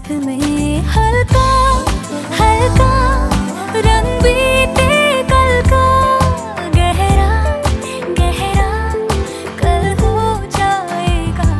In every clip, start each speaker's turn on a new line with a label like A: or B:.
A: साथ में हल्का हल्का रंग बीते कल का, गहरा गहरा कल हो जाएगा।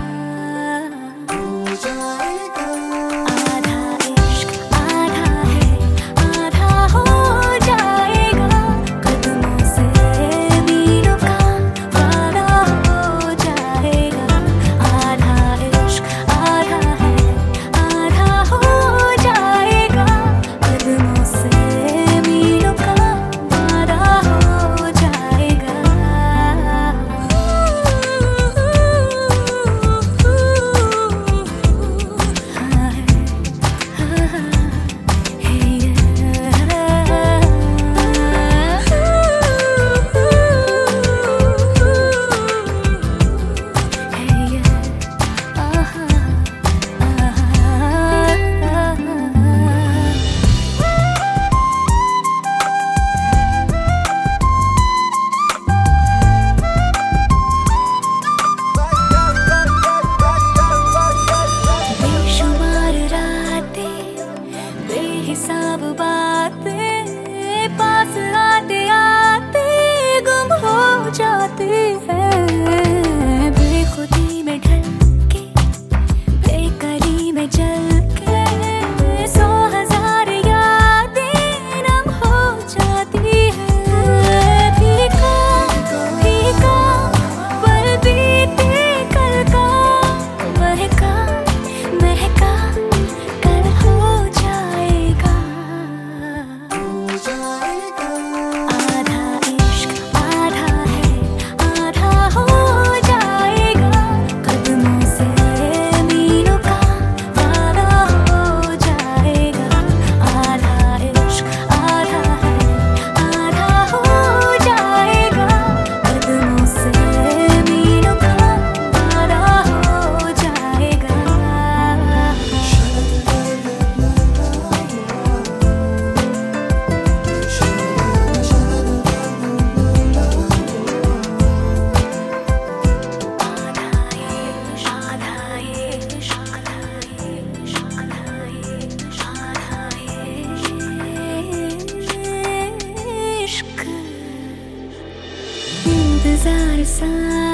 A: आधा इश्क आधा है, आधा हो जाएगा। कदमों से मीलों का वादा हो जाएगा। आधा इश्क आधा है, आधा हो जाएगा। कदमों से मीलों का वादा हो जाएगा। बेशुमार रातें, बेहिसाब बातें, पास आते आते गुम हो जाती है। बेखुदी में ढल के, बेकली में जल के, 100,000 यादें नम हो जाती है। फीका फीका पल बीते कल का, महका महका कल हो जाएगा। आधा इश्क आधा है, आधा हो जाएगा। कदमों से मीलों का वादा हो जाएगा। आधा इश्क आधा है, आधा हो जाएगा। कदमों से मीलों का वादा हो जाएगा। इंतजार सा